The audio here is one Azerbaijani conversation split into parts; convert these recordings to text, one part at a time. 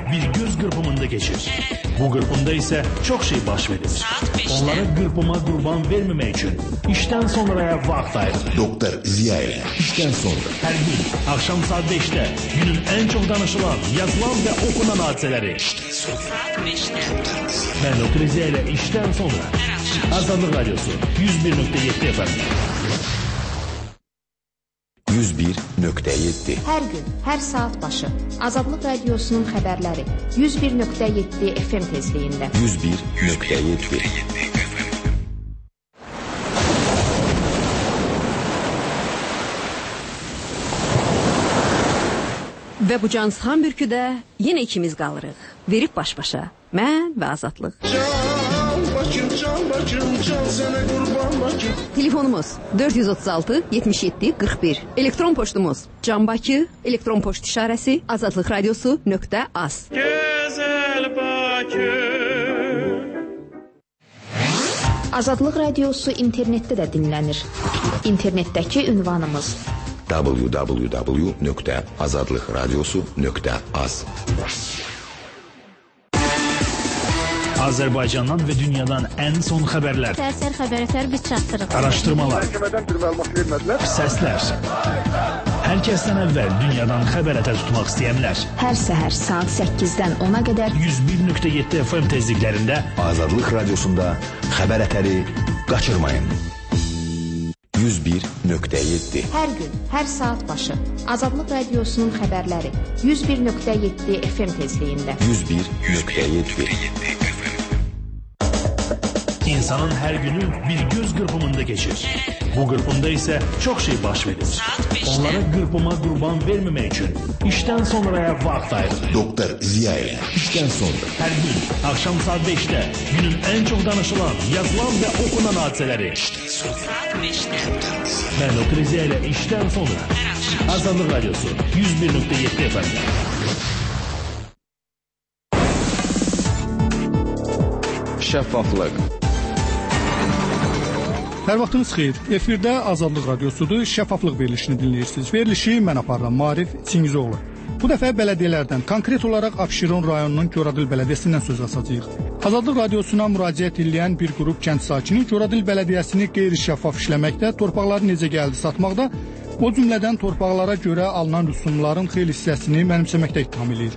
bir göz kırpımında geçir. Bu kırpımda ise çok şey baş verir. Onlara kırpıma kurban vermemek için işten sonraya vakit ayırın. Doktor Ziya ile işten sonra. Her gün akşam saat 5'te günün en çok danışılan, yazılan ve okunan hadiseleri. Saat 5'te. Ben Doktor Ziya ile işten sonra. Azadlık Radyosu 101.7 FM. 101.7. Hər gün, hər saat başı Azadlıq Radiosunun xəbərləri 101.7 FM tezliyində. 101.7. Və bu cansıxan bürküdə yenə ikimiz qalırıq. Verib baş-başa. Mən və Azadlıq. Telefonumuz 436 77 41. Elektron poçtumuz Canbakı, elektron poçt işarəsi azadlıqradiosu.az. Gözəl Bakı. Azadlıq Radiosu internetdə də dinlənir. İnternetdəki ünvanımız www.azadlıqradiosu.az. Azərbaycandan və dünyadan ən son xəbərlər, Sərsər xəbərlər biz çatdırırıq. araşdırmalar, Məhkəmədən bir məlumat vermədilər. səslər. Hər kəsdən əvvəl dünyadan xəbər ətər tutmaq istəyənlər hər səhər saat 8-dən 10-a qədər 101.7 FM tezliklərində Azadlıq Radiosunda xəbər ətəri qaçırmayın. 101.7. hər gün, hər saat başı Azadlıq Radiosunun xəbərləri 101.7 FM tezliyində. 101.7. İnsanın her günü bir göz kırpımında geçir. Bu kırpımda ise çok şey baş verir. Onlara kırpıma kurban vermemek için işten sonraya vakit ayırın. Doktor Ziya ile işten sonra. Her gün akşam saat 5'te günün en çok danışılan, yazılan ve okunan hadiseleri. Saat 5'te. Ben Doktor Ziya ile işten sonra. Azadlık Radyosu 101.7 FM. Şəffaflıq. Hər vaxtınız xeyir. Efirdə Azadlıq Radiosudur. Şəffaflıq verilişini dinləyirsiniz. Verilişi mən aparıram, Marif Çingizoğlu. Bu dəfə bələdiyyələrdən, konkret olaraq Abşeron rayonunun Göradil bələdiyyəsindən söz açacağıq. Azadlıq Radiosuna müraciət edən bir qrup kənd sakini Göradil bələdiyyəsini qeyri-şəffaf işləməkdə, torpaqları necə gəldi satmaqda, o cümlədən torpaqlara görə alınan rüsumların xeyli hissəsini mənimsəməkdə ittiham edir.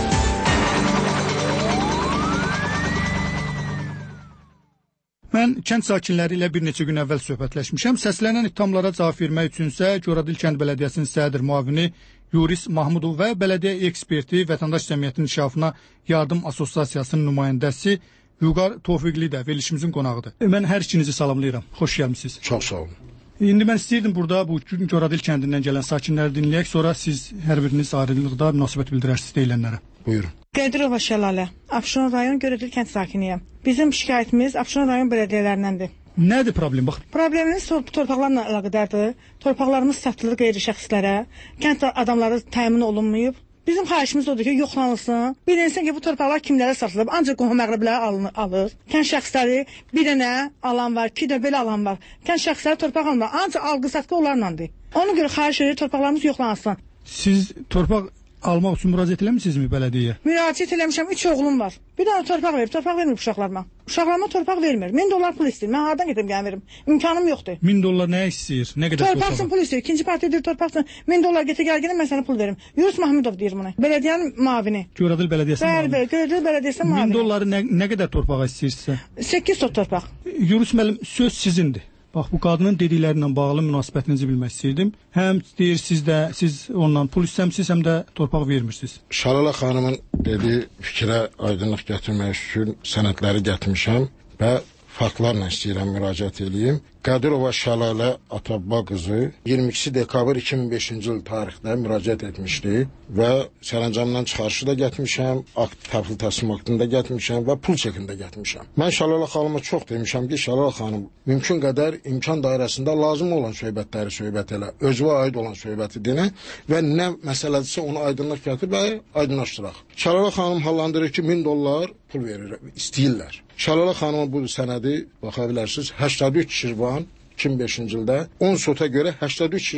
Mən kənd sakinləri ilə bir neçə gün əvvəl söhbətləşmişəm. Səslənən ittihamlara cavab vermək üçünsə Göradil kənd bələdiyyəsinin sədr müavini Yuris Mahmudov və bələdiyyə eksperti Vətəndaş Cəmiyyətinin İnkişafına Yardım Assosiasiyasının nümayəndəsi Vüqar Tofiqli də verilişimizin qonağıdır. Mən hər ikinizi salamlayıram. Xoş gəlmisiniz. Çox sağ olun. İndi mən istəyirdim burada bu Göradil kəndindən gələn sakinləri dinləyək, sonra siz hər biriniz ayrılıqda münasibət bildirərsiniz deyilənlərə. Buyurun. Qədirova Şəlalə, Abşeron rayon Göradil kənd sakiniyəm. Bizim şikayətimiz Abşeron rayon bələdiyyələrindəndir. Nədir problem? Bax, Problemimiz torpaqlarla əlaqədardır. Torpaqlarımız satılır qeyri-şəxslərə. Kənd adamları təmin olunmayıb. Bizim xahişimiz odur ki, yoxlanılsın. Bilinsin ki, bu torpaqlar kimlərə satılıb, ancaq qohum-əqrəblər alır. Kənd şəxsləri bir dənə alan var, iki də belə alan var. Kənd şəxsləri torpaq almır, ancaq alqı-satqı onlarlandır. Ona görə xahiş edir, torpaqlarımız yoxlanılsın. siz torpaq almaq üçün müraciət eləmisinizmi bələdiyyəyə? Müraciət eləmişəm, 3 oğlum var. Bir dənə torpaq verib, torpaq vermir uşaqlarıma. Uşaqlarıma torpaq vermir. 1000 dollar pul istəyir. Mən hardan getim gəlin verim? İmkanım yoxdur. 1000 dollar nə istəyir? Nə qədər Torpaq üçün pul istəyir. İkinci partiyadır torpaq üçün 1000 dollar getir gəl gəlin mən sənə pul verim. Yunus Mahmudov deyir bunu. Bələdiyyənin müavini. Göradil bələdiyyəsinin Bəli, bəli, Göradil bələdiyyəsinin 1000 müavini. dolları nə qədər torpağa istəyirsə? 8 sot torpaq. Yunus müəllim, söz sizindir. Bax, bu qadının dedikləri ilə bağlı münasibətinizi bilmək istəyirdim. Həm deyirsiniz də siz ondan pul istəmisiniz, həm də torpaq vermirsiniz. Şəlalə xanımın dediyi fikrə aydınlıq gətirmək üçün sənədləri gətirmişəm və faktlarla istəyirəm müraciət edeyim. Qədirova Şəlalə Atabba qızı 22 dekabr 2005-ci il tarixdə müraciət etmişdi və sərəncamdan çıxarışı da gətirmişəm, akt təhvil təslim aktını da gətirmişəm və pul çekini də gətirmişəm. Mən Şəlalə xanıma çox demişəm ki, Şəlalə xanım mümkün qədər imkan dairəsində lazım olan söhbətləri söhbət elə, özünə aid olan söhbəti dinə və nə məsələdirsə onu aydınlıq gətir və aydınlaşdıraq. Şəlalə xanım hallandırır ki, 1000 dollar pul verir, istəyirlər. Şəlalə xanıma bu sənədi baxa bilərsiniz, 83 Şirvan 2005-ci ildə 10 sota görə 83 Şirvan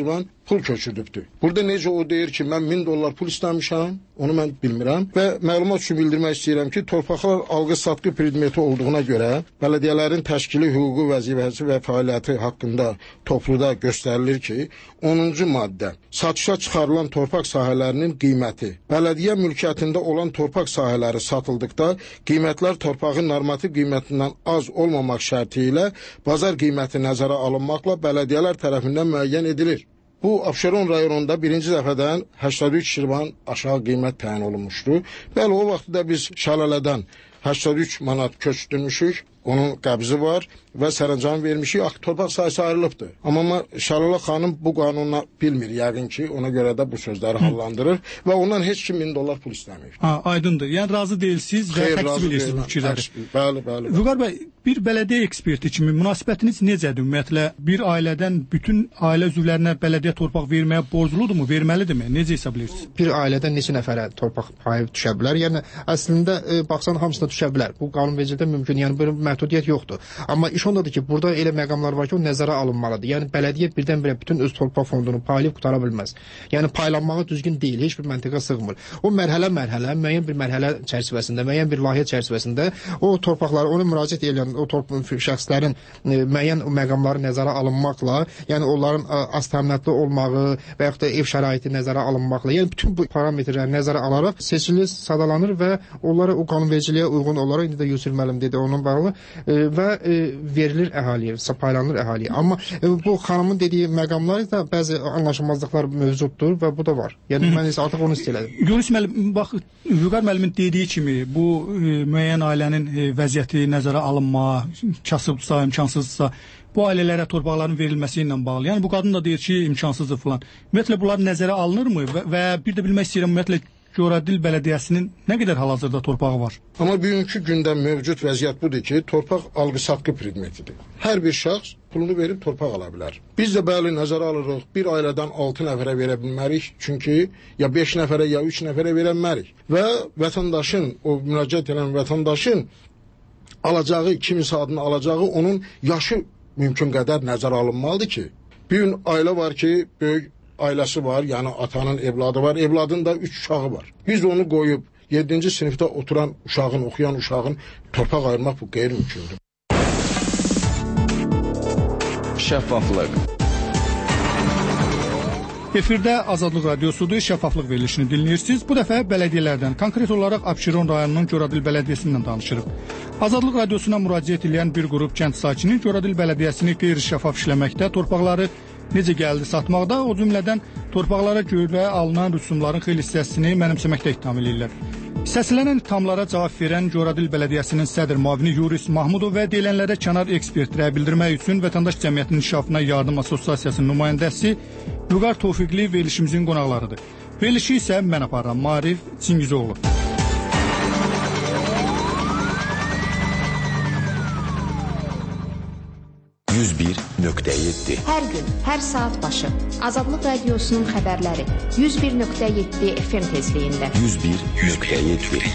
pul köçürdübdür. Burada necə o deyir ki, mən $1000 pul istəmişəm, onu mən bilmirəm və məlumat üçün bildirmək istəyirəm ki, torpaqlar alqı-satqı predmeti olduğuna görə bələdiyyələrin təşkili hüquqi vəzifəsi və fəaliyyəti haqqında topluda göstərilir ki, 10-cu maddə satışa çıxarılan torpaq sahələrinin qiyməti. Bələdiyyə mülkiyyətində olan torpaq sahələri satıldıqda qiymətlər torpağın normativ qiymətindən az olmamaq şərti ilə bazar qiyməti nəzərə alınmaqla bələdiyyələr tərəfindən müəyyən edilir. Bu, Abşeron rayonunda birinci dəfədən 83 şirvan aşağı qiymət təyin olunmuşdu. Bəli, o vaxtda biz Şəlalədən 83 manat köçdürmüşük, onun qəbzi var və sərəncam vermişik, torpaq sayısı ayrılıbdır. Amma Şəlalə xanım bu qanunla bilmir, yəqin ki, ona görə də bu sözləri hallandırır və ondan heç kim $1000 pul istəmir. Aydındır. Yəni razı deyilsiniz və təksib edirsiniz bu fikirləri. Bəli. Vüqar bəy, bir bələdiyyə eksperti kimi münasibətiniz necədir ümumiyyətlə? Bir ailədən bütün ailə üzvlərinə bələdiyyə torpaq verməyə borcludurmu, verməlidirmi? Necə hesablayırsınız? Bir ailədən neçə nəfərə torpaq payı düşə bilər? Yəni əslində baxsan hamısına düşə bilər. Bu qanunvericilikdə mümkün, yəni belə məhdudiyyət yoxdur. Amma iş ondadır ki, burada elə məqamlar var ki, o nəzərə alınmalıdır. Yəni bələdiyyə birdən-birə bütün öz torpaq fondunu paylayıb qutara bilməz. Yəni paylanmağı düzgün deyil, heç bir məntiqə sığmır. O mərhələ-mərhələ, müəyyən bir mərhələ çərçivəsində, müəyyən bir layihə çərçivəsində o torpaqları, ona müraciət edən o şəxslərin müəyyən məqamları nəzərə alınmaqla, yəni onların az təminatlı olmağı və yaxud da ev şəraiti nəzərə alınmaqla, yəni bütün bu parametrləri nəzərə alaraq seçilir, sadalanır və onlara o qanunvericiliyə uyğun olaraq indi də Yusuf müəllim dedi onun bağlı və verilir əhaliyə, paylanır əhaliyə. Amma bu xanımın dediyi məqamlar da bəzi anlaşılmazlıqlar mövcuddur və bu da var. Yəni mən isə artıq onu istəyirəm. Yunus müəllim, bax Vüqar müəllimin dediyi kimi bu müəyyən ailənin vəziyyəti nəzərə alınma, kasıbdırsa, imkansızsa bu ailələrə torpaqların verilməsi ilə bağlı. Yəni bu qadın da deyir ki, imkansızdır falan. Ümumiyyətlə bunlar nəzərə alınırmı və bir də bilmək istəyirəm ümumiyyətlə Coradil Bələdiyyəsinin nə qədər hal-hazırda torpağı var? Amma bugünkü gündə mövcud vəziyyət budur ki, torpaq alqı-satqı predmetidir. Hər bir şəxs pulunu verib torpaq ala bilər. Biz də bəli nəzərə alırıq, bir ailədən 6 nəfərə verə bilmərik, çünki ya 5 nəfərə ya 3 nəfərə verə bilmərik. Və vətəndaşın, o müraciət edən vətəndaşın alacağı, kiminsə adını alacağı, onun yaşı mümkün qədər nəzərə alınmalıdır ki, bir gün ailə var ki, böyük ailəsi var, yəni atanın evladı var, evladın da 3 uşağı var. Biz onu qoyub 7-ci sinifdə oturan uşağın, oxuyan uşağın torpaq ayırmaq bu qeyri-mümkündür. Şəffaflıq. Efirdə Azadlıq Radiosudur, şəffaflıq verilişini dinləyirsiniz. Bu dəfə bələdiyyələrdən, konkret olaraq Abşeron rayonunun Coradil Bələdiyyəsindən danışırıq. Azadlıq Radiosuna müraciət edən bir qrup kənd sakini Coradil Bələdiyyəsini qeyri-şəffaf işləməkdə, torpaqları necə gəldi satmaqda, o cümlədən torpaqlara görə alınan rüsumların xeyli hissəsini mənimsəməkdə ittiham edirlər. Səslənən ittihamlara cavab verən Coradil Bələdiyyəsinin sədr müavini Yuris Mahmudov və deyilənlərə kənar ekspertrəyə bildirmək üçün Vətəndaş Cəmiyyətinin İnkişafına Yardım Assosiasiyasının nümayəndəsi Vüqar Tofiqli verilişimizin qonaqlarıdır. Verilişi isə mən aparıram, Marif Çingizoğlu. Hər gün, hər saat başı Azadlıq Radiosunun xəbərləri 101.7 FM tezliyində. 101.7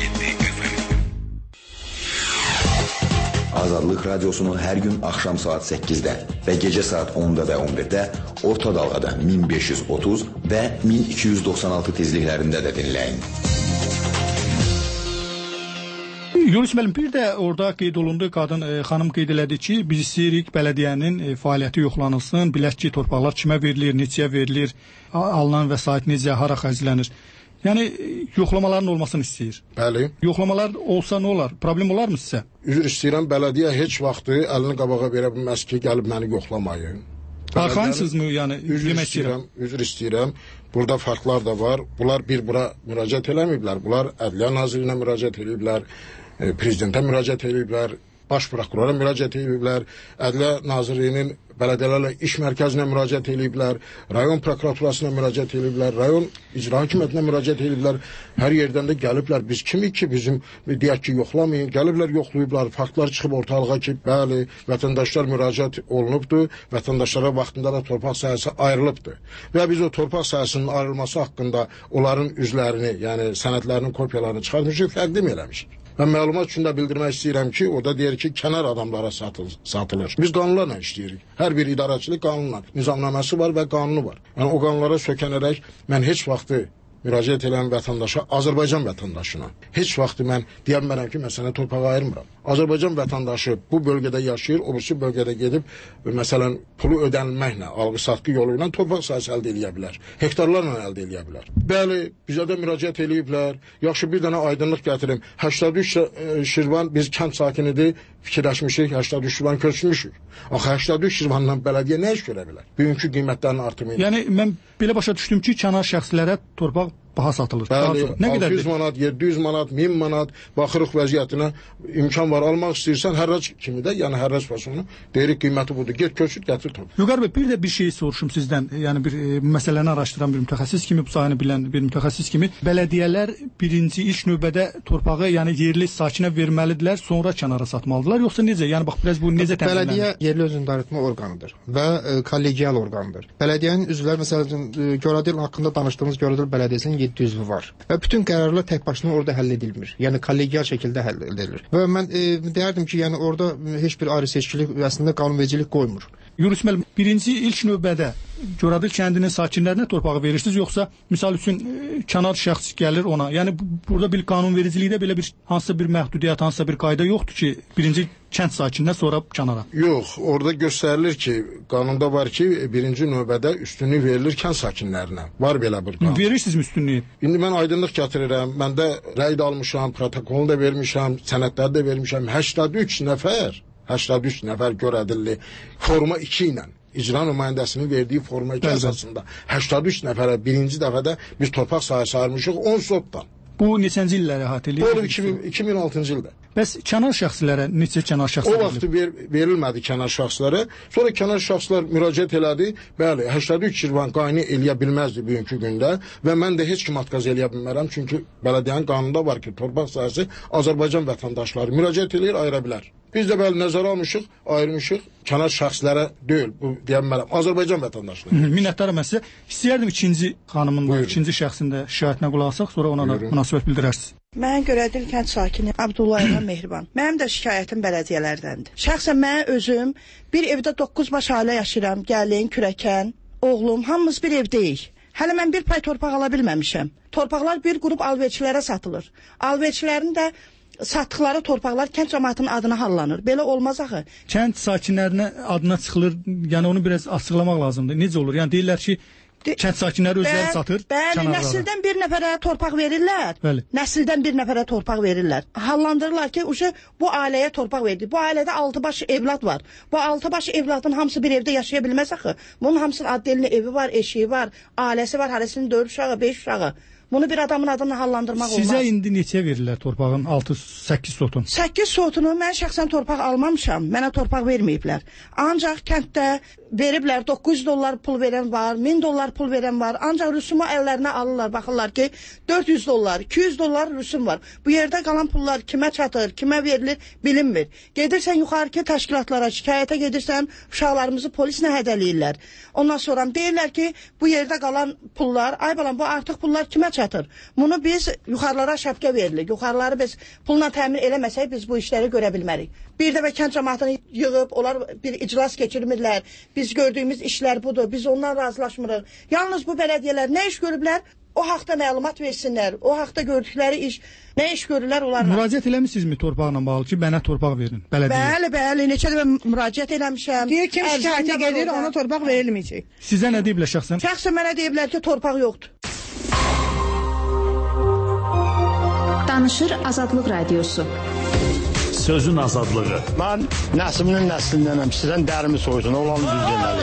Azadlıq Radiosunun hər gün axşam saat 8-də və gecə saat 10-da və 11-də orta dalğada 1530 və 1296 tezliklərində də dinləyin. Yunus müəllim, bir də orada qeyd olundu, xanım qeyd elədi ki, biz istəyirik bələdiyyənin fəaliyyəti yoxlanılsın, bilək ki, torpaqlar kimə verilir, neçəyə verilir, alınan vəsait necə, hara xərclənir. Yəni, yoxlamaların olmasını istəyir. Bəli. Yoxlamalar olsa nə olar? Problem olar mı sizə? Üzr istəyirəm, bələdiyyə heç vaxtı əlini qabağa verə bilməz ki, gəlib məni yoxlamayın. Arxansızmı, yəni, üzr istəyirəm. Burada farklar da var. Bunlar bir bura müraciət eləməyiblər. Bunlar Ədliyyə Nazirinə müraciət ediblər. Prezidentə müraciət ediblər, baş prokurora müraciət ediblər, Ədliyyə Nazirinin bələdiyyələrlə iş mərkəzinə müraciət ediblər, rayon prokuraturasına müraciət ediblər, rayon icra hakimiyyətinə müraciət ediblər. Hər yerdən də gəliblər. Biz kimik ki, bizim deyək ki, yoxlamayın. Gəliblər, yoxlayıblar. Faktlar çıxıb ortalığa ki, bəli, vətəndaşlar müraciət olunubdur. Vətəndaşlara vaxtında da torpaq sahəsi ayrılıbdır. Və biz o torpaq sahəsinin ayrılması haqqında onların üzlərini, yəni sənədlərinin kopyalarını çıxartmışıq, təqdim eləmişik. Mən məlumat üçün də bildirmək istəyirəm ki, orada deyir ki, kənar adamlara satılır. Biz qanunlarla işləyirik. Hər bir idarəçilik qanunla, nizamnaməsi var və qanunu var. Yəni o qanunlara sökənərək mən heç vaxtı müraciət edən vətəndaşa, Azərbaycan vətəndaşına heç vaxt mən deyə bilmərəm ki, mən sənə torpaq ayırmıram. Azərbaycan vətəndaşı bu bölgədə yaşayır, o birisi bölgədə gedib, məsələn, pulu ödənilməklə, alqı-satqı yolu ilə torpaq sahəsi əldə edə bilər. Hektarlarla əldə edə bilər. Bəli, bizə də müraciət eləyiblər. Yaxşı, bir dənə aydınlıq gətirim. 83 Şirvan, biz kənd sakinidir, fikirləşmişik, 83 Şirvan köçmüşük. Axı 83 Şirvandan bələdiyyə nə iş görə bilər? Bugünkü qiymətlərin artımı ilə. Yəni, mən belə başa düşdüm ki, kənar şəxslərə torpaq baha satılır. Bəli, nə 600 manat, 700 manat, 1000 manat baxırıq vəziyyətinə, imkan var, almaq istəyirsən, hərrac kimi də, yəni hərrac fasonu, deyirik qiyməti budur, get köçür, gətir torpaq. Vüqar bəy, bir də bir şey soruşum sizdən, yəni bir məsələni araşdıran bir mütəxəssis kimi, bu sahəni bilən bir mütəxəssis kimi, bələdiyyələr birinci ilk növbədə torpağı, yəni yerli sakinə verməlidirlər, sonra kənara satmalıdırlar, yoxsa necə? Yəni bax, biraz bu necə tənzimlənir? Bələdiyyə yerli özünü idarə etmə orqanıdır və kollegial orqanıdır. Bələdiyyənin üzvləri, məsələn, Göradel haqqında danışdığımız Göradel bələdiyyəsinin 7 üzvü var. Və bütün qərarlar tək başına orada həll edilmir. Yəni kollegial şəkildə həll edilir. Və mən deyərdim ki, yəni orada heç bir ayrı-seçkilik, əslində qanunvericilik qoymur. Yunus müəllim, birinci ilk növbədə Göradel kəndinin sakinlərinə torpağı verirsiniz, yoxsa misal üçün kənar şəxs gəlir ona? Yəni burada bir qanunvericilikdə belə bir hansısa bir məhdudiyyət, hansısa bir qayda yoxdur ki, birinci kənd sakininə, sonra kənara. Yox, orada göstərilir ki, qanunda var ki, birinci növbədə üstünlük verilir kənd sakinlərinə. Var belə bir qanun. Verirsinizmi üstünlüyü? İndi mən aydınlıq gətirirəm. Mən də rəy də almışam, protokolunu da vermişəm, sənədləri də vermişəm. 83 nəfər Göradilli forma 2 ilə icra nümayəndəsinin verdiyi forma 2 əsasında 83 nəfərə birinci dəfədə biz torpaq sahəsi ayırmışıq 10 sotdan. Bu neçənci illəri əhatə edir? Bu 2006-cı ildə. Bəs kənar şəxslərə neçə kənar şəxs o vaxt verilmədi kənar şəxslərə. Sonra kənar şəxslər müraciət elədi. Bəli, 83 Şirvan qayını eləyə bilməzdi bugünkü gündə və mən də heç kim atqaz eləyə bilmərəm. Çünki bələdiyyənin qanununda var ki, torpaq sahəsi Azərbaycan vətəndaşları müraciət eləyir, ayıra bilər. Biz də bəli nəzərə almışıq, ayırmışıq. Kənar şəxslərə deyil, bu deyə bilmərəm. Azərbaycan vətəndaşları. Minnətdaram mən sizə. İstəyərdim ikinci xanımın, ikinci şəxsində şikayətinə qulaq asaq, sonra ona da münasibət bildirərsiniz. Mən Göradel kənd sakini Abdullayev Mehriban. Mənim də şikayətim bələdiyyələrdəndir. Şəxsən mən özüm bir evdə 9 baş ailə yaşayıram. Gəlin, kürəkən, oğlum, hamımız bir evdəyik. Hələ mən bir pay torpaq ala bilməmişəm. Torpaqlar bir qrup alverçilərə satılır. Alverçilərin də satdıqları torpaqlar kənd cəmaatının adına hallanır. Belə olmaz axı. Kənd sakinlərinə adına çıxılır. Yəni onu biraz açıqlamaq lazımdır. Necə olur? Yəni deyirlər ki, kənd sakinləri özləri satır. Bəli, nəsildən bir nəfərə torpaq verirlər. Bəli. Nəsildən bir nəfərə torpaq verirlər. Hallandırırlar ki, bu ailəyə torpaq verdi. Bu ailədə 6 baş evlad var. Bu 6 baş evladın hamısı bir evdə yaşaya bilməz axı. Bunun hamısının adlı evi var, eşiyi var, ailəsi var, hərəsinin 4 uşağı, 5 uşağı. Bunu bir adamın adını hallandırmaq olmaz. Sizə indi neçə verirlər torpağın 6-8 sotun? 8 sotunu mən şəxsən torpaq almamışam. Mənə torpaq verməyiblər. Ancaq kənddə veriblər, $900 pul verən var, $1000 pul verən var. Ancaq rüsumu əllərinə alırlar, baxırlar ki, $400, $200 rüsum var. Bu yerdə qalan pullar kimə çatır, kimə verilir, bilinmir. Gedirsən yuxarıki təşkilatlara, şikayətə gedirsən, uşaqlarımızı polislə hədələyirlər. Ondan sonra deyirlər ki, bu yerdə qalan pullar, ay balam, bu artıq pullar kimə çatır? Bunu biz yuxarılara şəfqə veririk. Yuxarıları biz pulla təmin eləməsək, biz bu işləri görə bilmərik. Bir dəfə kənd cəmaatını yığıb, onlar bir iclas keçirmirlər. Biz gördüyümüz işlər budur. Biz ondan razılaşmırıq. Yalnız bu bələdiyyələr nə iş görüblər? O haqda məlumat versinlər. O haqda gördükləri iş, nə iş görürlər onlarla? Müraciət eləmisinizmi torpaqla bağlı ki, mənə torpaq verin, bələdiyyə? Bəli, neçə dəfə müraciət eləmişəm. Deyir kim şikayətə gedir, ona torpaq verilməyəcək. Sizə nə deyiblər şəxsən? Şəxsən mənə deyiblər ki, torpaq yoxdur. Danışır Azadlıq Radiosu. Sözün azadlığı. Mən nəsliminin nəslindənəm. Sizdən dərimi soyusun, olanı düz deməli.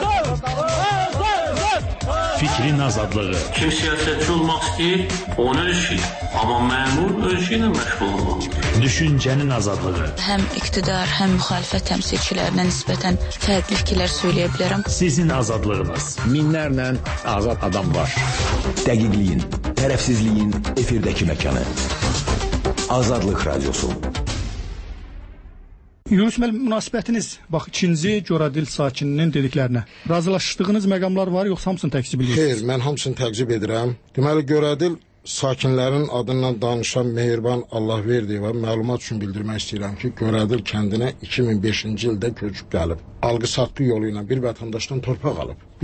Fikrin azadlığı. Kim siyasətçi olmaq istəyir, onu ölçür. Amma məmur ölçü ilə məşğul olmalıdır. Düşüncənin azadlığı. Həm iqtidar, həm müxalifət təmsilçilərinə nisbətən fərqli fikirlər söyləyə bilərəm. Sizin azadlığınız. Minlərlə azad adam var. Dəqiqliyin, tərəfsizliyin efirdəki məkanı. Azadlıq Radiosu. Yunus müəllim, münasibətiniz, bax, ikinci Göradel sakininin dediklərinə razılaşdığınız məqamlar var, yoxsa hamısını təqsib edirsiniz? Xeyr, mən hamısını təqsib edirəm. Deməli, Göradel sakinlərin adından danışan Mehriban Allahverdiyeva məlumat üçün bildirmək istəyirəm ki, Görədil kəndinə 2005-ci ildə köçüb gəlib. Alqı-satqı yolu ilə bir vətəndaşdan torpaq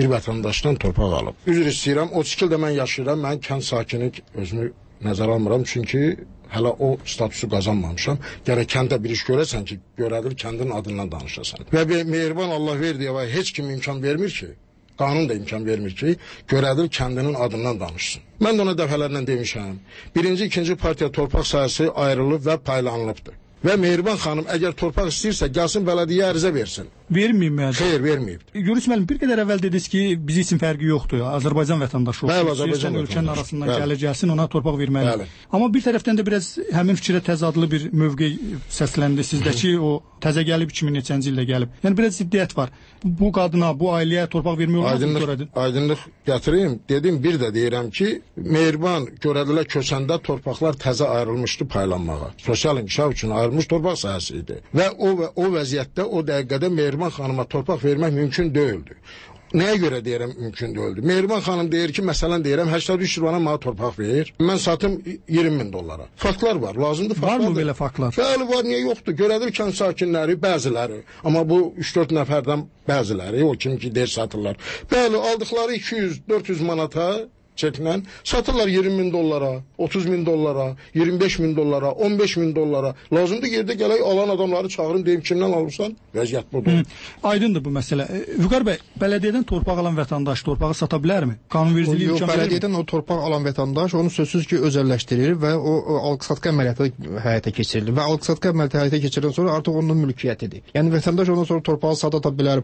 alıb. Üzr istəyirəm, 32 ildə mən yaşayıram, mən kənd sakini özümü nəzərə almıram, çünki hələ o statusu qazanmamışam. Gərək kəndə bir iş görəsən ki, Görədil kəndin adından danışasan. Və Mehriban Allahverdiyeva heç kim imkan vermir ki, qanun da imkan vermir ki, Görədil kəndinin adından danışsın. Mən də ona dəfələrlə demişəm, birinci, ikinci partiya torpaq sahəsi ayrılıb və paylanılıbdır. Və Mehriban xanım əgər torpaq istəyirsə, gəlsin bələdiyyə ərizə versin. Verməyib mi? Xeyr, verməyib. Yunus müəllim, bir qədər əvvəl dediniz ki, bizi üçün fərqi yoxdur. Azərbaycan vətəndaşı olsun. Bəli, Azərbaycan vətəndaşı. Ölkənin arasından gəlir gəlsin, ona torpaq verməli. Amma bir tərəfdən də biraz həmin fikrə təzadlı bir mövqe səsləndi sizdəki, o təzə gəlib 2000-ci ildə gəlib. Yəni biraz ziddiyyət var. Bu qadına, bu ailəyə torpaq vermək olar mı? Aydınlıq gətirim. Dedim, bir də deyirəm ki, Mehriban Görədilə köçəndə torpaqlar təzə ayrılmışdı paylanmağa. Sosial inkişaf üçün ayrılmış torpaq sahəsi idi. Və o vəziyyətdə, o dəqiqədə Mehriban xanıma torpaq vermək mümkün deyildi. Nəyə görə deyirəm mümkün deyildi? Mehriban xanım deyir ki, məsələn deyirəm, 83 bana mənə torpaq verir. Mən satım 20.000 dollara. Faktlar var, lazımdır faktlar. Var mı belə faktlar? Bəli, var, niyə yoxdur? Görədir kənd sakinləri, bəziləri, amma bu 3-4 nəfərdən bəziləri, o kim ki deyir satırlar. Bəli, aldıqları 200-400 manata çəklə satırlar 20.000 dollara, 30.000 dollara, 25.000 dollara, 15.000 dollara. Lazımdır yerdə gələk alan adamları çağırın, deyim kimdən alırsan? Vəziyyət budur. Aydındır bu məsələ. Vüqar bəy, bələdiyyədən torpaq alan vətəndaş torpağı sata bilərmi? Qanunvericiliyi imkan verir mi? Bələdiyyədən o torpaq alan vətəndaş onu sözsüz ki, özəlləşdirir və o alqı-satqı əməliyyatı həyata keçirilir və alqı-satqı əməliyyatı həyata keçiriləndən sonra artıq onun mülkiyyətidir. Yəni vətəndaş ondan sonra torpağı sata bilər,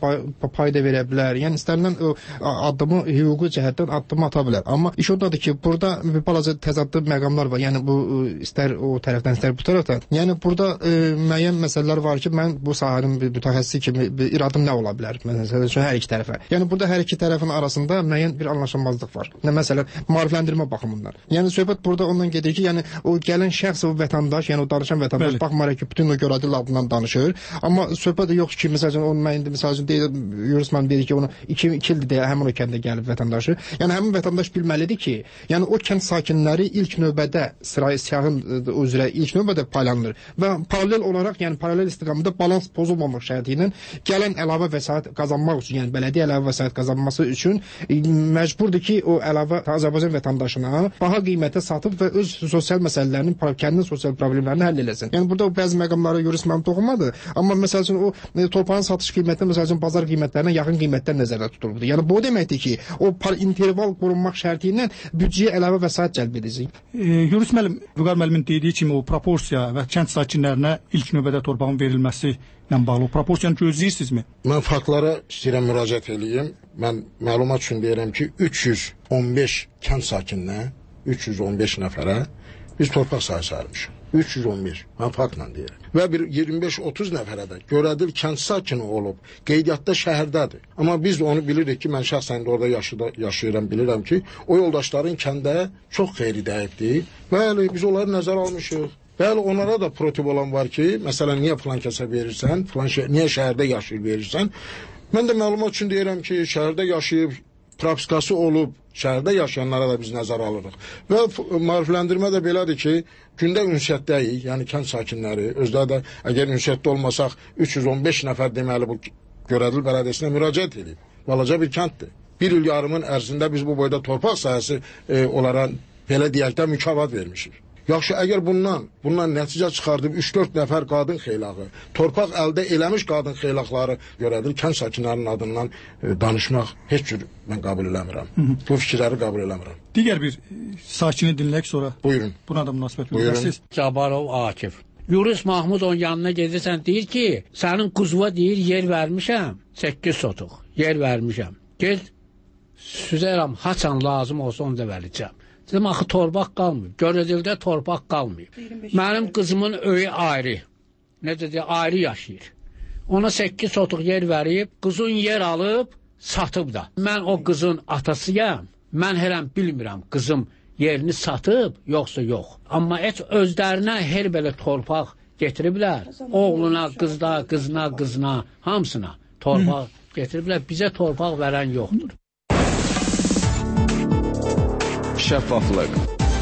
pay da verə bilər. Yəni istənilən addımı hüquqi cəhətdən addımı ata bilər. Amma iş ondadır ki, burada bir balaca təzadlı məqamlar var. Yəni bu istər o tərəfdən, istər bu tərəfdən. Yəni burada müəyyən məsələlər var ki, mən bu sahənin mütəxəssisi kimi iradım nə ola bilər? Məsələn, hər iki tərəfə. Yəni burada hər iki tərəfin arasında müəyyən bir anlaşılmazlıq var. Məsələn, maarifləndirmə baxımından. Yəni söhbət burada ondan gedir ki, yəni o gələn şəxs, o vətəndaş, yəni o danışan vətəndaş baxmayaraq ki, bütün o Görədil adından danışır. Amma söhbət yox ki, məsələn, onun mən indi məsələn deyir, Yunus müəllim deyir ki, onu 2 ildir deyə həmin o kəndə gəlib vətəndaşı. Yəni həmin vətəndaş bilməlidir ki, yəni o kənd sakinləri ilk növbədə siyahın üzrə ilk növbədə paylanılır və paralel olaraq, yəni paralel istiqamətdə balans pozulmamaq şərti ilə gələn əlavə vəsait qazanmaq üçün, yəni bələdiyyə əlavə vəsait qazanması üçün məcburdur ki, o əlavə Azərbaycan vətəndaşına baha qiymətə satıb və öz sosial məsələlərini, kəndin sosial problemlərini həll eləsin. Yəni burada bəzi məqamlara Yunus müəllim toxunmadı, amma məsəl üçün o torpağın satış qiyməti məsəl üçün bazar qiymətlərinə yaxın qiymətlər nəzərdə tutulubdur. Yəni bu deməkdir ki, o interval qorunmaq şərti ilə büdcəyə əlavə vəsait cəlb edəcək. Yunus müəllim, Vüqar müəllimin dediyi kimi o proporsiya və kənd sakinlərinə ilk növbədə torpağın verilməsi ilə bağlı proporsiyanı gözləyirsinizmi? Mən faktlara istəyirəm müraciət edeyim. Mən məlumat üçün deyirəm ki, 315 kənd sakininə, 315 nəfərə biz torpaq sahəsi ayırmışıq. 315. Mən faktla deyirəm. Və bir 25-30 nəfərə də Görədil kənd sakini olub, qeydiyyatda şəhərdədir. Amma biz onu bilirik ki, mən şəxsən də orada yaşayıram, bilirəm ki, o yoldaşların kəndə çox xeyri dəyibdir. Bəli, biz onları nəzər almışıq. Bəli, onlara da protib olan var ki, məsələn, niyə filan kəsə verirsən, niyə şəhərdə yaşayıb verirsən. Mən də məlumat üçün deyirəm ki, şəhərdə yaşayıb, propiskası olub, şəhərdə yaşayanlara da biz nəzər alırıq. Və maarifləndirmə də belədir ki, gündə ünsiyyətdəyik, yəni kənd sakinləri, özləri də əgər ünsiyyətdə olmasaq 315 nəfər deməli bu Görədil bələdiyyəsinə müraciət edib. Balaca bir kənddir. Bir il yarımın ərzində biz bu boyda torpaq sahəsi onlara belə deyək də mükafat vermişik. Yaxşı, əgər bundan nəticə çıxardıb 3-4 nəfər qadın xeylağı, torpaq əldə eləmiş qadın xeylaqları Görədil kənd sakinlərinin adından danışmaq heç cür mən qəbul eləmirəm. Bu fikirləri qəbul eləmirəm. Digər bir sakini dinləyək sonra. Buyurun. Buna da münasibət bildirsiniz. Cabarov Akif. Yunus Mahmudovun yanına gedirsən, deyir ki, sənin quzuva deyir, yer vermişəm, 8 sotuq, yer vermişəm. Gel, süzərəm, haçan lazım olsa onu da verəcəm. Dedim, axı torpaq qalmıyor. Görədildə torpaq qalmıyor. Mənim qızımın öyü ayrı. Necə deyək, ayrı yaşayır. Ona 8 sotuq yer verib, qızın yer alıb, satıb da. Mən o qızın atasıyam. Mən hələm bilmirəm, qızım yerini satıb, yoxsa yox. Amma heç özlərinə her belə torpaq getiriblər. Oğluna, qızına, hamısına torpaq getiriblər. Bizə torpaq verən yoxdur. Şəffaflıq,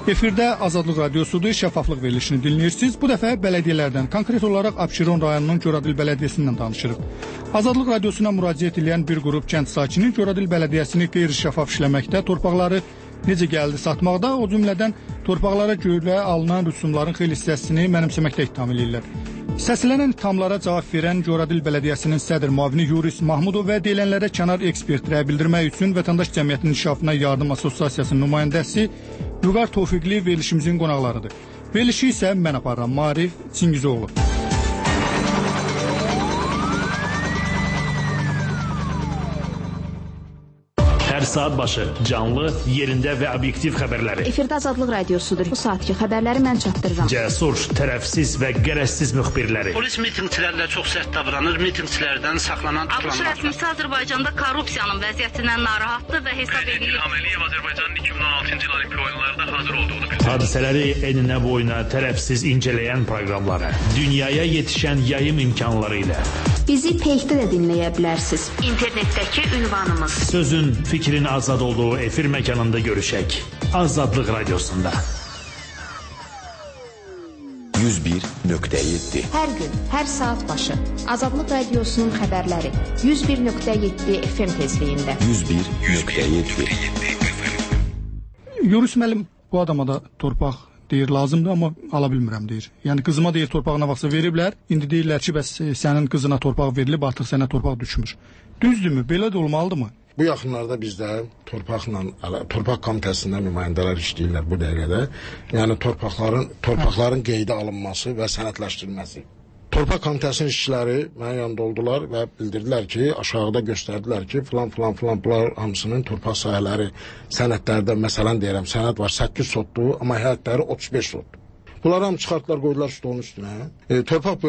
Efirdə Azadlıq Radiosudur, şəffaflıq verilişini dinləyirsiniz. Bu dəfə bələdiyyələrdən, konkret olaraq Abşeron rayonunun Göradil bələdiyyəsindən danışırıq. Azadlıq Radiosuna müraciət edən bir qrup kənd sakini Göradil bələdiyyəsini qeyri-şəffaf işləməkdə, torpaqları necə gəldi satmaqda, o cümlədən torpaqlara görə alınan rüsumların xeyli hissəsini mənimsəməkdə ittiham edirlər. Səslənən ittihamlara cavab verən Göradil bələdiyyəsinin sədr müavini Yuris Mahmudov və deyilənlərə kənar ekspertlərə bildirmək üçün Vətəndaş Cəmiyyətinin İnkişafına Yardım Assosiasiyasının nümayəndəsi Vüqar Tofiqli verilişimizin qonaqlarıdır. Verilişi isə mən aparıram, Maarif Çingizoğlu. Hər saat başı canlı, yerində və obyektiv xəbərləri. Efirdə Azadlıq Radiosudur. Bu saatki xəbərləri mən çatdırıram. Cəsur, tərəfsiz və qərəzsiz müxbirləri. Polis mitinqçilərlə çox sərt davranır, mitinqçilərdən saxlanan ABŞ rəsmisi Azərbaycanda korrupsiyanın vəziyyətindən narahatdır və hesab edir. İlham Əliyev Azərbaycanın 2016-cı il Olimpiya oyunlarında hazır olduğunu bildirdi. Hadisələri eninə boyuna tərəfsiz incələyən proqramları, dünyaya yetişən yayım imkanları ilə. Bizi Peyxdə də dinləyə bilərsiniz. İnternetdəki ünvanımız. Sözün, fikrin azad olduğu efir məkanında görüşək. Azadlıq Radiosunda. 101.7 Hər gün, hər saat başı Azadlıq Radiosunun xəbərləri 101.7 FM tezliyində. 101.7 Yunus müəllim bu adama da torpaq deyir lazımdır, amma ala bilmirəm deyir. Yəni qızıma deyir torpağına vaxtsa veriblər. İndi deyirlər ki, bəs sənin qızına torpaq verilib, artıq sənə torpaq düşmür. Düzdürmü? Belə də olmalıdırmı? Bu yaxınlarda bizdə torpaq komitəsində nümayəndələr işləyirlər bu dəqiqədə. Yəni torpaqların qeydə alınması və sənədləşdirilməsi. Torpaq komitəsinin işçiləri mənim yanımda oldular və bildirdilər ki, aşağıda göstərdilər ki, filan hamısının torpaq sahələri sənədlərdə, məsələn deyirəm, sənəd var 8 sotdur, amma həyətləri 35 sotdur. Bunları hamı çıxartdılar, qoydular stolun üstünə. Torpaq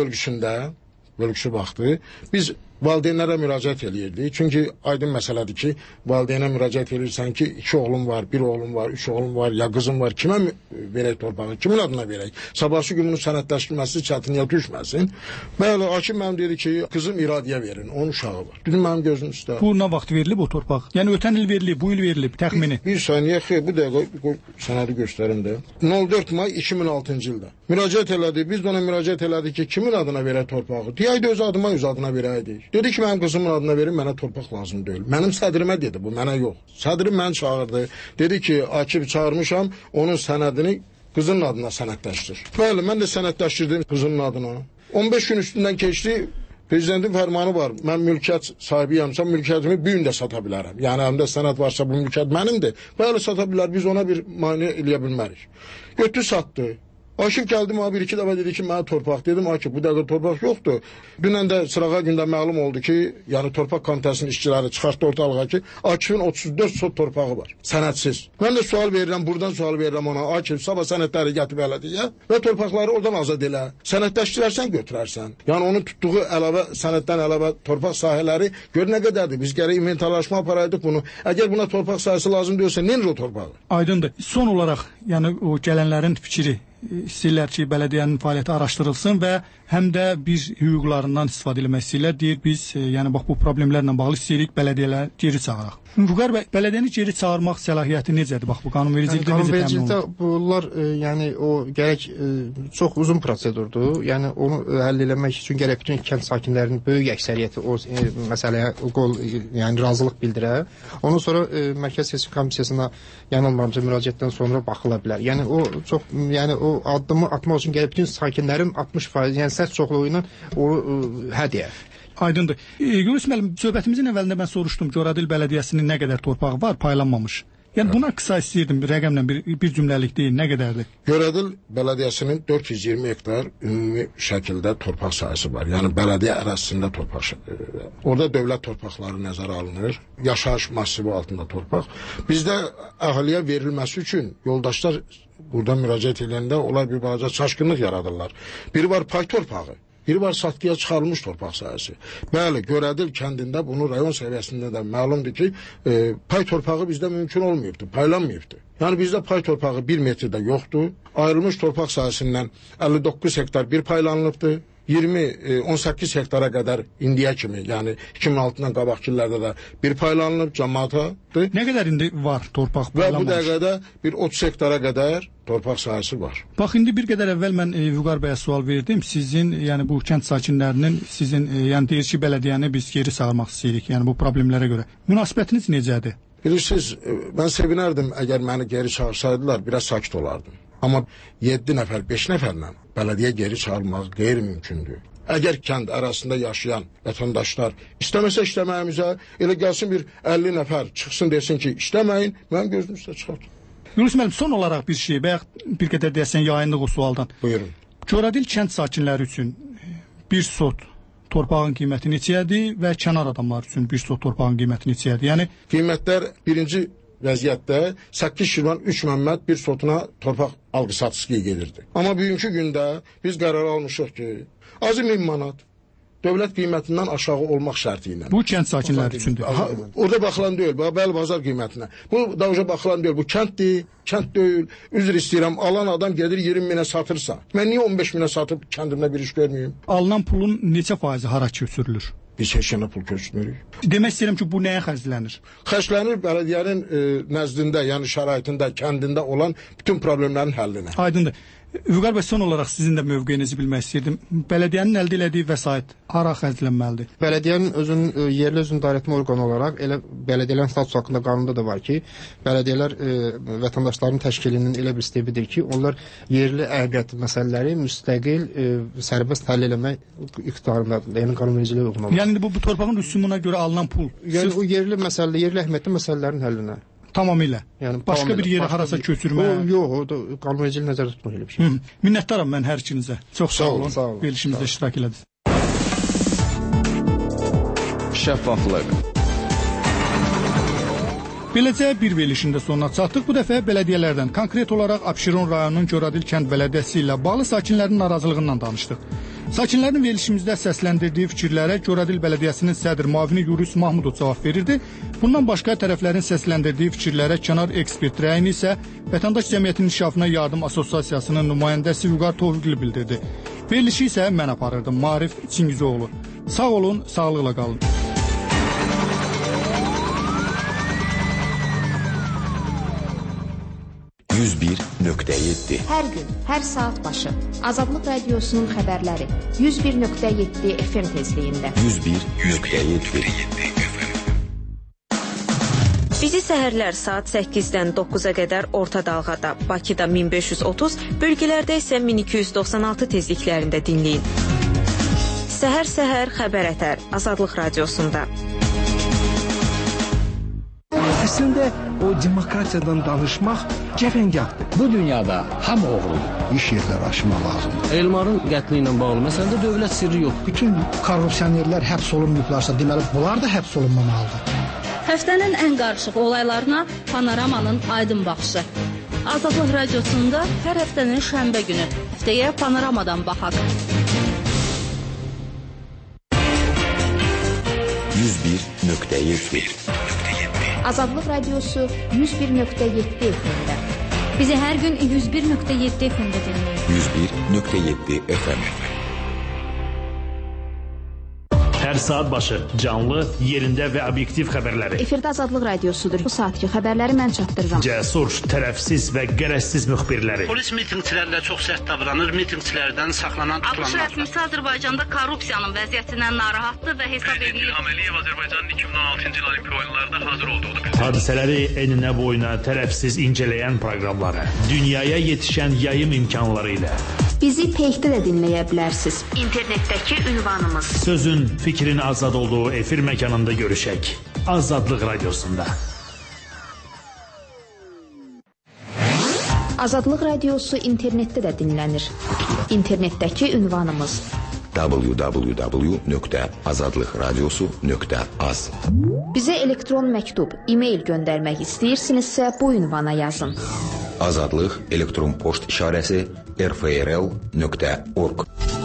bölgüsü vaxtı biz valideynlərə müraciət eləyirdik. Çünki aydın məsələdir ki, valideynə müraciət edirsən ki, 2 oğlum var, 1 oğlum var, 3 oğlum var, ya qızım var, kimə verək torpağı, kimin adına verək? Sabahsı gün bunun sənədləşdirilməsi çətinliyə düşməsin. Bəli, hakim mənim dedi ki, qızım iradiyə verin, onun uşağı var. Dedim mənim gözüm üstə. Bu nə vaxt verilib o torpaq? Yəni ötən il verilib, bu il verilib, təxmini. Bir saniyə, bu dəqiqə sənədi göstərim də. 04 may 2006-cı ildə. Müraciət elədi, biz də ona müraciət elədik ki, kimin adına verək torpağı? Deyəydi öz adına verəydik. Dedi ki, mənim qızımın adına verin, mənə torpaq lazım deyil. Mənim sədrimə dedi bu, mənə yox. Sədrim məni çağırdı. Dedi ki, Akif çağırmışam, onun sənədini qızının adına sənədləşdir. Bəli, mən də sənədləşdirdim qızının adına. 15 gün üstündən keçdi, prezidentin fərmanı var. Mən mülkiyyət sahibiyəmsə, mülkiyyətimi bir gün də sata bilərəm. Yəni, həmdə sənəd varsa, bu mülkiyyət mənimdir. Bəli, sata bilər, biz ona bir mane eləyə bilmərik. Götü satdı. Akif gəldi, mənə bir-iki dəfə dedi ki, mənə torpaq. Dedim, Akif, bu dəqiqə torpaq yoxdur. Dünən də sırağa gündə məlum oldu ki, yəni torpaq komitəsinin işçiləri çıxartdı ortalığa ki, Akifin 34 sot torpağı var, sənədsiz. Mən də sual verirəm, buradan sual verirəm ona, Akif, sabah sənədləri gətirib elədiyə və torpaqları oradan azad elə. Sənədləşdirərsən, götürərsən. Yəni, onun tutduğu sənəddən əlavə torpaq sahələri gör nə qədərdir. Biz gərək inventarlaşma aparaydıq bunu. Əgər buna torpaq sahəsi lazım deyilsə, nedir o torpağı? Aydındır. Son olaraq, yəni o gələnlərin fikri istəyirlər ki, bələdiyyənin fəaliyyəti araşdırılsın və həm də biz hüquqlarından istifadə etmək istəyirlər. Deyir, biz yəni bax bu problemlərlə bağlı istəyirik bələdiyyələri geri çağıraq. Vüqar bəy, bələdiyyəni geri çağırmaq səlahiyyəti necədir? Bax bu qanunvericilikdə necə təmin olunur? Bunlar yəni o gərək çox uzun prosedurdur. Yəni onu həll etmək üçün gərək bütün kənd sakinlərinin böyük əksəriyyəti o məsələyə yəni razılıq bildirə. Ondan sonra Mərkəzi Seçim Komissiyasına yanılmamca müraciətdən sonra baxıla bilər. Yəni o çox o addımı atmaq üçün gərək bütün sakinlərin 60%, yəni səs çoxluğu ilə o hədiyyə. Aydındır. Yunus müəllim, söhbətimizin əvvəlində mən soruşdum, Göradil bələdiyyəsinin nə qədər torpağı var, paylanmamış. Yəni buna qısa istəyirdim, rəqəmlə bir cümləlik deyil, nə qədərdir? Göradil bələdiyyəsinin 420 hektar ümumi şəkildə torpaq sahəsi var. Yəni bələdiyyə ərazisində torpaq. Orada dövlət torpaqları nəzərə alınır. Yaşayış massivi altında torpaq. Bizdə əhaliyə verilməsi üçün yoldaşlar burada müraciət edəndə onlar bir balaca çaşqınlıq yaradırlar. Biri var pay torpağı. Biri var satqıya çıxarılmış torpaq sahəsi. Bəli, Göradil kəndində bunu rayon səviyyəsində də məlumdur ki, pay torpağı bizdə mümkün olmayıbdır, paylanmayıbdır. Yəni bizdə pay torpağı 1 metrdə yoxdur. Ayrılmış torpaq sahəsindən 59 hektar bir paylanılıbdır. 18 hektara qədər indiyə kimi, yəni 2006-dan qabaqki illərdə də bir paylanılıb cəmaatadır. Nə qədər indi var torpaq və paylanmış? Bu dəqiqədə bir 30 hektara qədər torpaq sahəsi var. Bax, indi bir qədər əvvəl mən Vüqar bəyə sual verdim. Sizin, yəni bu kənd sakinlərinin sizin, yəni deyir ki, bələdiyyəni biz geri çağırmaq istəyirik, yəni bu problemlərə görə. Münasibətiniz necədir? Bilirsiniz, mən sevinərdim əgər məni geri çağırsaydılar, biraz sakit olardım. Amma 7 nəfər, 5 nəfərlə bələdiyyə geri çağırmaq qeyri-mümkündür. Əgər kənd arasında yaşayan vətəndaşlar istəməsə işləməyimizə, elə gəlsin bir 50 nəfər çıxsın desin ki, işləməyin, mən gözünü üstə çıxartım. Yunus müəllim, son olaraq bir şey, bayaq bir qədər deyəsən yayındıq o sualdan. Buyurun. Coradil kənd sakinləri üçün bir sot torpağın qiyməti neçədir və kənar adamlar üçün bir sot torpağın qiyməti neçədir? Yəni qiymətlər birinci vəziyyətdə 8 kilon 3 məmmət bir sotuna torpaq alqı-satışı gedirdi. Amma bugünkü gündə biz qərar almışıq ki, azı 1000 manat dövlət qiymətindən aşağı olmaq şərti ilə. Bu kənd sakinləri üçündür. Orada baxılan deyil, bəli bazar qiymətinə. Bu davşa baxılan deyil, bu kənddir, kənd deyil. Üzr istəyirəm, alan adam gedir 20 minə satırsa, mən niyə 15 minə satıb kəndimdə bir iş görməyim? Alınan pulun neçə faizi hara köçürülür? Biz heç yana pul köçürmürük. Demək istəyirəm ki, bu nəyə xərclənir? Xərclənir bələdiyyənin nəzdində, yəni şəraitində, kəndində olan bütün problemlərin həllinə. Aydındır. Vüqar bəy, son olaraq sizin də mövqeyinizi bilmək istəyirdim. Bələdiyyənin əldə elədiyi vəsait hara xərclənməlidir? Bələdiyyənin yerli özünü idarəetmə orqanı olaraq elə bələdiyyələrin statusu haqqında qanunda da var ki, bələdiyyələr vətəndaşların təşkilinin elə bir stepidir ki, onlar yerli əqəd məsələləri müstəqil sərbəst həll eləmək iqtidarındadır. Yəni qanunvericiliyə uyğun olaraq. Yəni bu torpağın rüsumuna görə alınan pul. Yəni o yerli əhəmiyyətli məsələlərin həllinə. Tamamilə. Yəni başqa bir yerə harasa köçürmə. Yox, o da qanunvericiliyi nəzərdə tutmaq elə bir şey. Minnətdaram mən hər ikinizə. Çox sağ olun. Sağ olun. Verilişimizdə iştirak elədiniz. Şəffaflıq. Beləcə bir verilişində sonuna çatdıq. Bu dəfə bələdiyyələrdən, konkret olaraq Abşeron rayonunun Coradil kənd bələdiyyəsi ilə bağlı sakinlərin narazılığından danışdıq. Sakinlərin verilişimizdə səsləndirdiyi fikirlərə Coradil Bələdiyyəsinin sədr müavini Yurus Mahmudov cavab verirdi. Bundan başqa tərəflərin səsləndirdiyi fikirlərə kənar ekspert rəyini isə Vətəndaş Cəmiyyətinin İnkişafına Yardım Assosiasiyasının nümayəndəsi Vüqar Tofiqli bildirdi. Verilişi isə mən aparırdım, Maarif Çingizoğlu. Sağ olun, sağlıqla qalın. Hər gün, hər saat başı Azadlıq Radiosunun xəbərləri 101.7 FM tezliyində. 101.7 Bizi səhərlər saat 8-dən 9-a qədər orta dalğada, Bakıda 1530, bölgələrdə isə 1296 tezliklərində dinləyin. Səhər-səhər xəbər ətər Azadlıq Radiosunda. Əslində o demokratiyadan danışmaq cəfəngahdır. Bu dünyada hamı oğrudur. İş yerləri açmaq lazımdır. Elmarın qətli ilə bağlı məsələdə dövlət sirri yox. Bütün korrupsionerlər həbs olunmayıblarsa, deməli bunlar da həbs olunmamalıdır. Həftənin ən qarışıq olaylarına Panoramanın aydın baxışı. Azadlıq Radiosunda hər həftənin şənbə günü. Həftəyə Panoramadan baxaq. 101.7 Azadlıq Radiosu 101.7 FM-də. Bizi hər gün 101.7 FM-də dinləyin. 101.7 FM. Hər saat başı canlı, yerində və obyektiv xəbərləri. Efirdə Azadlıq Radiosudur. Bu saatki xəbərləri mən çatdırıram. Cəsur, tərəfsiz və qərəzsiz müxbirləri. Polis mitinqçilərlə çox sərt davranır, mitinqçilərdən saxlanan ABŞ rəsmisi Azərbaycanda korrupsiyanın vəziyyətindən narahatdır və hesab edir. İlham Əliyev Azərbaycanın 2016-cı il Olimpiya oyunlarında hazır olduğunu bildirdi. Hadisələri eninə boyuna tərəfsiz incələyən proqramları, dünyaya yetişən yayım imkanları ilə. Bizi peykdə də dinləyə bilərsiniz. İnternetdəki ünvanımız. Sözün, fikrin azad olduğu efir məkanında görüşək. Azadlıq Radiosunda. Azadlıq Radiosu internetdə də dinlənir. İnternetdəki ünvanımız www.azadlıqradiosu.az. Bizə elektron məktub, e-mail göndərmək istəyirsinizsə bu ünvana yazın. Azadlıq elektron poçt işarəsi rfrl.org.